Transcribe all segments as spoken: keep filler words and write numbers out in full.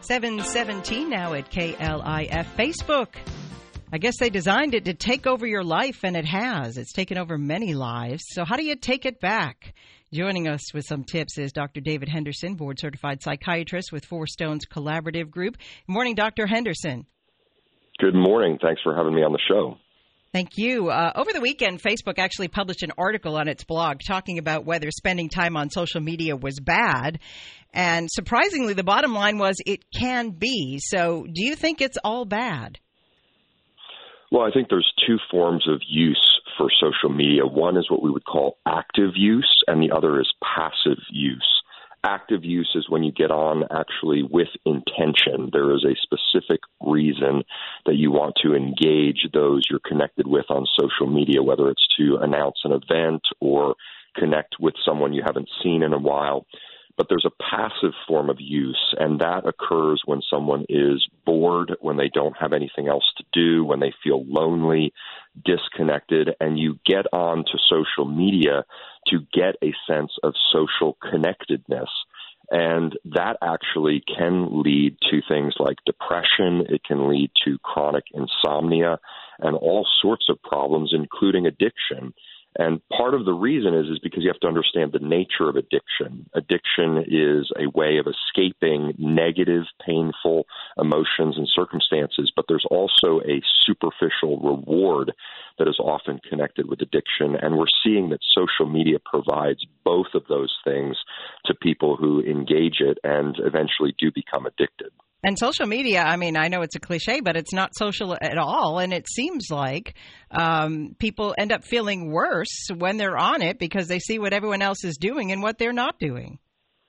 seven seventeen now at K L I F. Facebook. I guess they designed it to take over your life, and it has. It's taken over many lives. So how do you take it back? Joining us with some tips is Doctor David Henderson, board-certified psychiatrist with Four Stones Collaborative Group. Good morning, Doctor Henderson. Good morning. Thanks for having me on the show. Thank you. Uh, over the weekend, Facebook actually published an article on its blog talking about whether spending time on social media was bad. And surprisingly, the bottom line was it can be. So do you think it's all bad? Well, I think there's two forms of use for social media. One is what we would call active use, and the other is passive use. Active use is when you get on actually with intention. There is a specific reason that you want to engage those you're connected with on social media, whether it's to announce an event or connect with someone you haven't seen in a while. But there's a passive form of use, and that occurs when someone is bored, when they don't have anything else to do, when they feel lonely, disconnected, and you get on to social media to get a sense of social connectedness. And that actually can lead to things like depression. It can lead to chronic insomnia and all sorts of problems, including addiction. And part of the reason is, is because you have to understand the nature of addiction. Addiction is a way of escaping negative, painful emotions and circumstances, but there's also a superficial reward that is often connected with addiction. And we're seeing that social media provides both of those things to people who engage it and eventually do become addicted. And social media, I mean, I know it's a cliche, but it's not social at all. And it seems like um, people end up feeling worse when they're on it because they see what everyone else is doing and what they're not doing.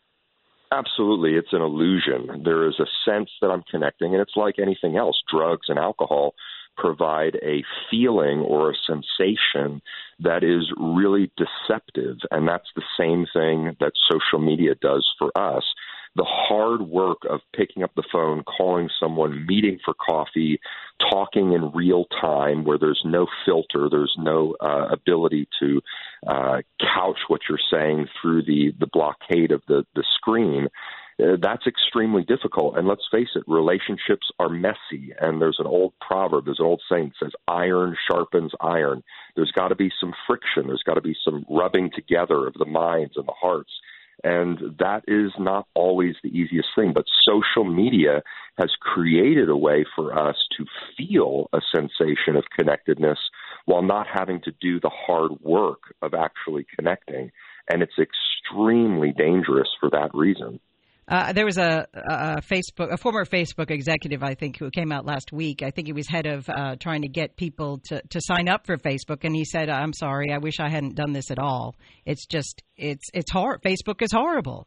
Absolutely. It's an illusion. There is a sense that I'm connecting, and it's like anything else. Drugs and alcohol provide a feeling or a sensation that is really deceptive. And that's the same thing that social media does for us. The hard work of picking up the phone, calling someone, meeting for coffee, talking in real time where there's no filter, there's no uh, ability to uh, couch what you're saying through the, the blockade of the, the screen, uh, that's extremely difficult. And let's face it, relationships are messy. And there's an old proverb, there's an old saying that says, iron sharpens iron. There's got to be some friction. There's got to be some rubbing together of the minds and the hearts. And that is not always the easiest thing. But social media has created a way for us to feel a sensation of connectedness while not having to do the hard work of actually connecting. And it's extremely dangerous for that reason. Uh, there was a, a Facebook, a former Facebook executive, I think, who came out last week. I think he was head of uh, trying to get people to, to sign up for Facebook, and he said, "I'm sorry, I wish I hadn't done this at all. It's just, it's it's hard. Facebook is horrible."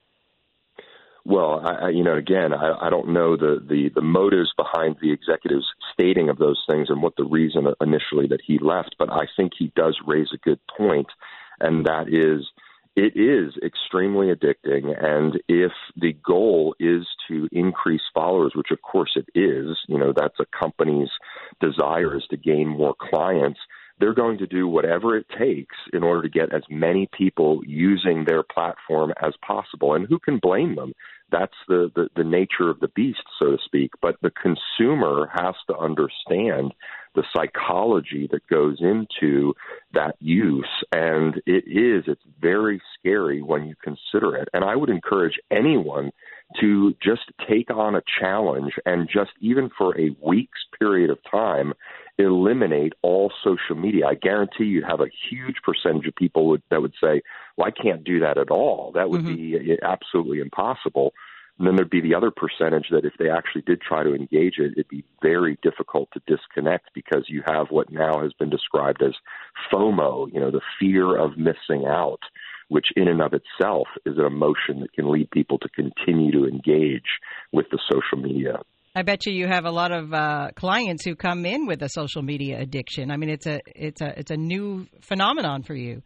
Well, I, you know, again, I, I don't know the, the, the motives behind the executive's stating of those things and what the reason initially that he left, but I think he does raise a good point, and that is, it is extremely addicting, and if the goal is to increase followers, which of course it is, you know, that's a company's desire is to gain more clients, they're going to do whatever it takes in order to get as many people using their platform as possible. And who can blame them? That's the, the, the nature of the beast, so to speak. But the consumer has to understand the psychology that goes into that use. And it is, it's very scary when you consider it. And I would encourage anyone to just take on a challenge and just even for a week's period of time, eliminate all social media. I guarantee you'd have a huge percentage of people would, that would say, well, I can't do that at all. That would mm-hmm. be absolutely impossible. And then there'd be the other percentage that if they actually did try to engage it, it'd be very difficult to disconnect because you have what now has been described as FOMO, you know, the fear of missing out, which in and of itself is an emotion that can lead people to continue to engage with the social media. I bet you you have a lot of uh, clients who come in with a social media addiction. I mean, it's a it's a it's a new phenomenon for you.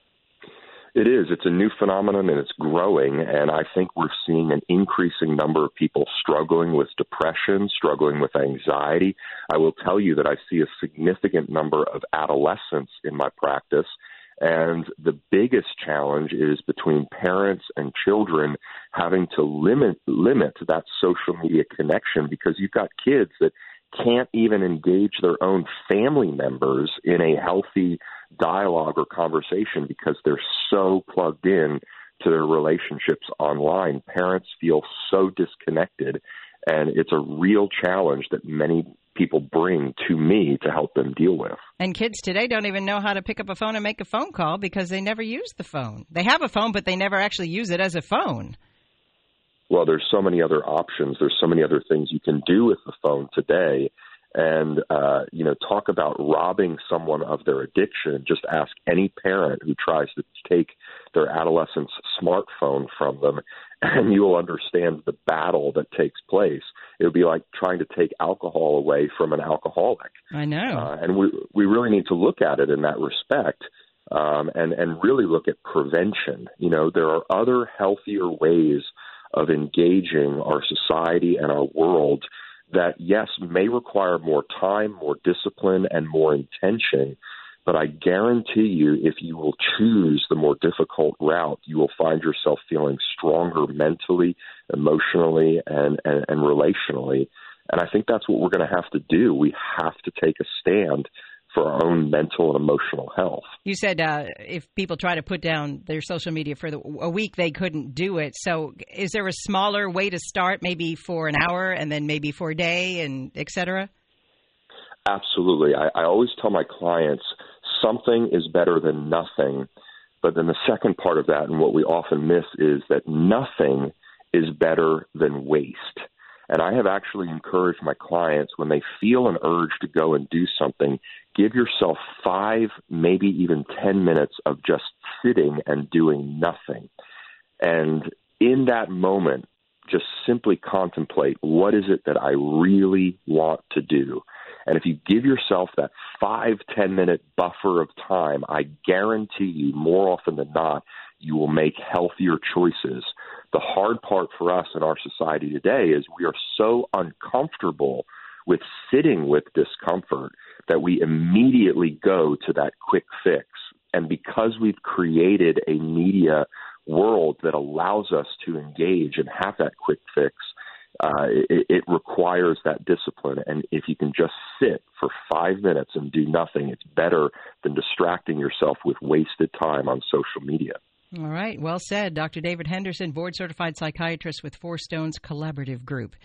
It is. It's a new phenomenon, and it's growing. And I think we're seeing an increasing number of people struggling with depression, struggling with anxiety. I will tell you that I see a significant number of adolescents in my practice. And the biggest challenge is between parents and children having to limit limit that social media connection, because you've got kids that can't even engage their own family members in a healthy dialogue or conversation because they're so plugged in to their relationships online. Parents feel so disconnected, and it's a real challenge that many people bring to me to help them deal with. And kids today don't even know how to pick up a phone and make a phone call because they never use the phone. They have a phone, but they never actually use it as a phone. Well, there's so many other options. There's so many other things you can do with the phone today. And, uh, you know, talk about robbing someone of their addiction. Just ask any parent who tries to take their adolescent's smartphone from them, and you will understand the battle that takes place. It would be like trying to take alcohol away from an alcoholic. I know. Uh, and we we really need to look at it in that respect, um, and, and really look at prevention. You know, there are other healthier ways of engaging our society and our world that, yes, may require more time, more discipline, and more intention. But I guarantee you, if you will choose the more difficult route, you will find yourself feeling stronger mentally, emotionally, and, and, and relationally. And I think that's what we're going to have to do. We have to take a stand for our own mental and emotional health. You said uh, if people try to put down their social media for the, a week, they couldn't do it. So is there a smaller way to start, maybe for an hour and then maybe for a day, and et cetera? Absolutely. I, I always tell my clients something is better than nothing. But then the second part of that, and what we often miss, is that nothing is better than waste. And I have actually encouraged my clients, when they feel an urge to go and do something, give yourself five, maybe even ten minutes of just sitting and doing nothing. And in that moment, just simply contemplate, what is it that I really want to do? And if you give yourself that five, ten-minute buffer of time, I guarantee you, more often than not, you will make healthier choices. The hard part for us in our society today is we are so uncomfortable with sitting with discomfort that we immediately go to that quick fix. And because we've created a media world that allows us to engage and have that quick fix, uh, it, it requires that discipline. And if you can just sit for five minutes and do nothing, it's better than distracting yourself with wasted time on social media. All right. Well said. Doctor David Henderson, board-certified psychiatrist with Four Stones Collaborative Group.